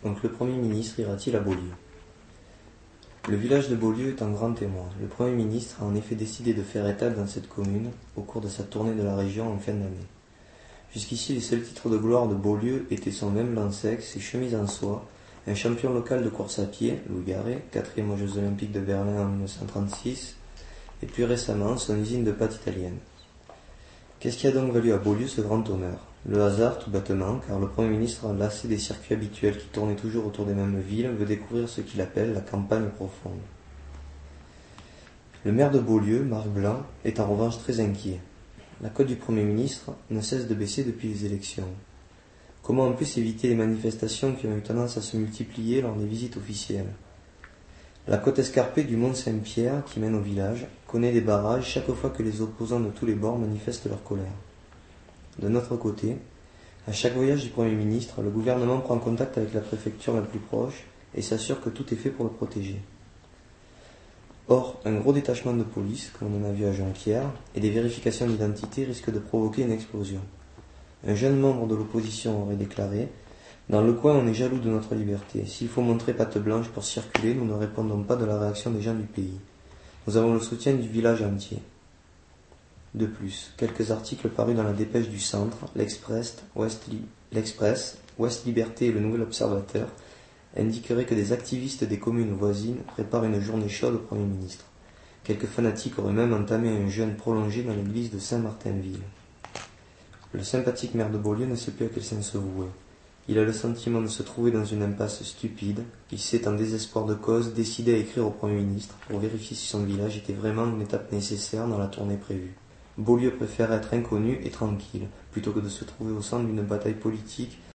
Donc le Premier ministre ira-t-il à Beaulieu? Le village de Beaulieu est un grand témoin. Le Premier ministre a en effet décidé de faire étape dans cette commune au cours de sa tournée de la région en fin d'année. Jusqu'ici, les seuls titres de gloire de Beaulieu étaient son même sec, ses chemises en soie, un champion local de course à pied, Louis Garret, 4e aux Jeux Olympiques de Berlin en 1936, et plus récemment son usine de pâtes italienne. Qu'est-ce qui a donc valu à Beaulieu ce grand honneur? Le hasard, tout bêtement, car le Premier ministre, lassé des circuits habituels qui tournaient toujours autour des mêmes villes, veut découvrir ce qu'il appelle la campagne profonde. Le maire de Beaulieu, Marc Blanc, est en revanche très inquiet. La cote du Premier ministre ne cesse de baisser depuis les élections. Comment en plus éviter les manifestations qui ont eu tendance à se multiplier lors des visites officielles? La côte escarpée du mont Saint-Pierre, qui mène au village, connaît des barrages chaque fois que les opposants de tous les bords manifestent leur colère. De notre côté, à chaque voyage du Premier ministre, le gouvernement prend contact avec la préfecture la plus proche et s'assure que tout est fait pour le protéger. Or, un gros détachement de police, comme on en a vu à Jonquière, et des vérifications d'identité risquent de provoquer une explosion. Un jeune membre de l'opposition aurait déclaré « Dans le coin, on est jaloux de notre liberté. S'il faut montrer patte blanche pour circuler, nous ne répondons pas de la réaction des gens du pays. Nous avons le soutien du village entier. » De plus, quelques articles parus dans la dépêche du Centre, l'Express, Ouest Liberté et le Nouvel Observateur indiqueraient que des activistes des communes voisines préparent une journée chaude au Premier ministre. Quelques fanatiques auraient même entamé un jeûne prolongé dans l'église de Saint-Martinville. Le sympathique maire de Beaulieu ne sait plus à quel sens se vouer. Il a le sentiment de se trouver dans une impasse stupide. Il s'est, en désespoir de cause, décidé à écrire au Premier ministre pour vérifier si son village était vraiment une étape nécessaire dans la tournée prévue. Beaulieu préfère être inconnu et tranquille, plutôt que de se trouver au centre d'une bataille politique